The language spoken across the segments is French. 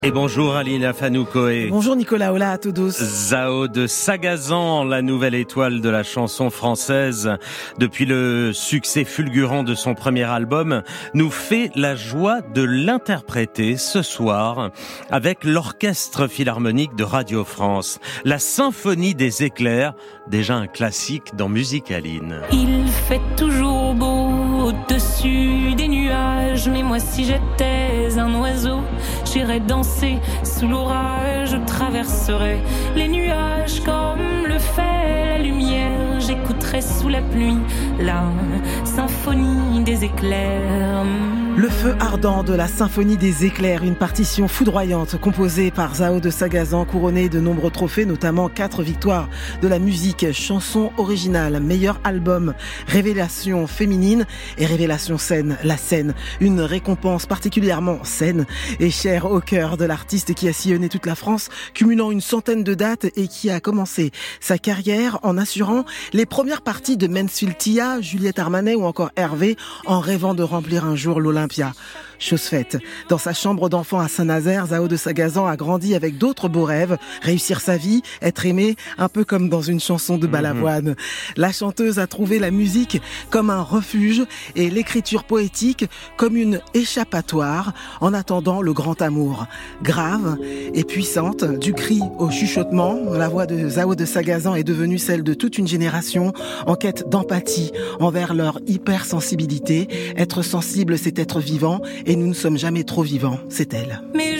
Et bonjour Alina Fanoukoé. Bonjour Nicolas, hola à todos. Zao de Sagazan, la nouvelle étoile de la chanson française, depuis le succès fulgurant de son premier album, nous fait la joie de l'interpréter ce soir avec l'Orchestre Philharmonique de Radio France. La Symphonie des éclairs, déjà un classique dans Musicaline. Il fait toujours beau au-dessus des nuages, mais moi si j'étais un oiseau, j'irais danser sous l'orage, je traverserais les nuages comme le fait la lumière, j'écouterais sous la pluie la symphonie des éclairs. Le feu ardent de la Symphonie des éclairs, une partition foudroyante composée par Zao de Sagazan, couronnée de nombreux trophées, notamment 4 victoires de la musique, chanson originale, meilleur album, révélation féminine et révélation scène, la scène, une récompense particulièrement saine et chère au cœur de l'artiste qui a sillonné toute la France, cumulant une centaine de dates et qui a commencé sa carrière en assurant les premières parties de Mansfield Tia, Juliette Armanet ou encore Hervé, en rêvant de remplir un jour l'Olympia. Chose faite. Dans sa chambre d'enfant à Saint-Nazaire, Zao de Sagazan a grandi avec d'autres beaux rêves, réussir sa vie, être aimé, un peu comme dans une chanson de Balavoine. La chanteuse a trouvé la musique comme un refuge et l'écriture poétique comme une échappatoire en attendant le grand amour. Grave et puissante, du cri au chuchotement, la voix de Zao de Sagazan est devenue celle de toute une génération en quête d'empathie envers leur hypersensibilité. Être sensible, c'est être vivant et nous ne sommes jamais trop vivants, c'est elle. Mais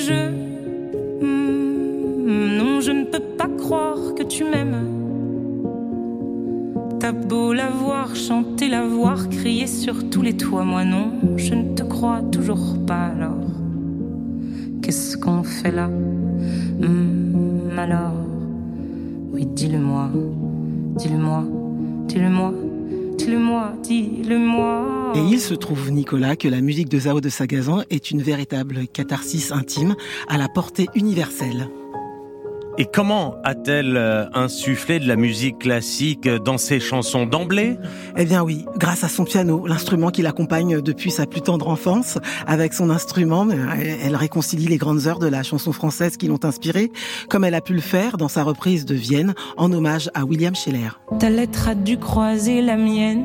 non, je ne peux pas croire que tu m'aimes. T'as beau la voir chanter, la voir crier sur tous les toits, moi non, je ne te crois toujours pas. Alors, qu'est-ce qu'on fait là? Alors, oui, dis-le-moi, dis-le-moi, dis-le-moi, dis-le-moi, dis-le-moi. Et il se trouve, Nicolas, que la musique de Zao de Sagazan est une véritable catharsis intime à la portée universelle. Et comment a-t-elle insufflé de la musique classique dans ses chansons d'emblée? Eh bien oui, grâce à son piano, l'instrument qui l'accompagne depuis sa plus tendre enfance. Avec son instrument, elle réconcilie les grandes heures de la chanson française qui l'ont inspirée, comme elle a pu le faire dans sa reprise de Vienne, en hommage à William Scheller. Ta lettre a dû croiser la mienne.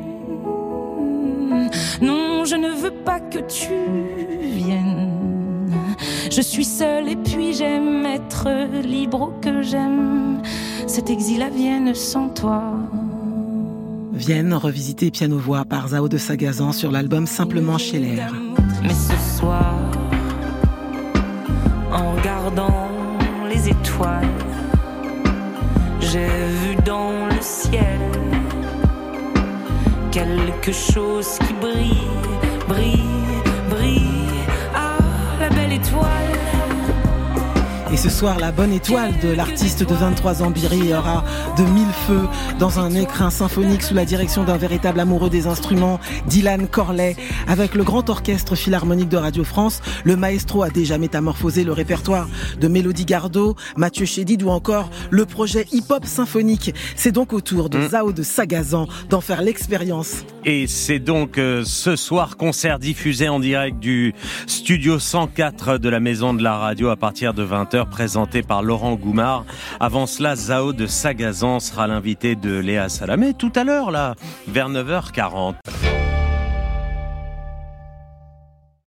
Non, je ne veux pas que tu viennes. Je suis seule et puis j'aime être libre, oh que j'aime cet exil à Vienne sans toi. Vienne, revisité piano-voix par Zao de Sagazan sur l'album Simplement Scheller. Mais ce soir, en regardant les étoiles, j'ai vu dans le ciel quelque chose qui brille, brille, brille. Ah, la belle étoile. Et ce soir, la bonne étoile de l'artiste de 23 ans brillera de mille feux dans un écrin symphonique sous la direction d'un véritable amoureux des instruments, Dylan Corley. Avec le grand orchestre philharmonique de Radio France, le maestro a déjà métamorphosé le répertoire de Mélodie Gardot, Mathieu Chédid ou encore le projet hip-hop symphonique. C'est donc au tour de Zao de Sagazan d'en faire l'expérience. Et c'est donc ce soir concert diffusé en direct du studio 104 de la Maison de la Radio à partir de 20h, présenté par Laurent Goumard. Avant cela, Zao de Sagazan sera l'invité de Léa Salamé tout à l'heure, là, vers 9h40.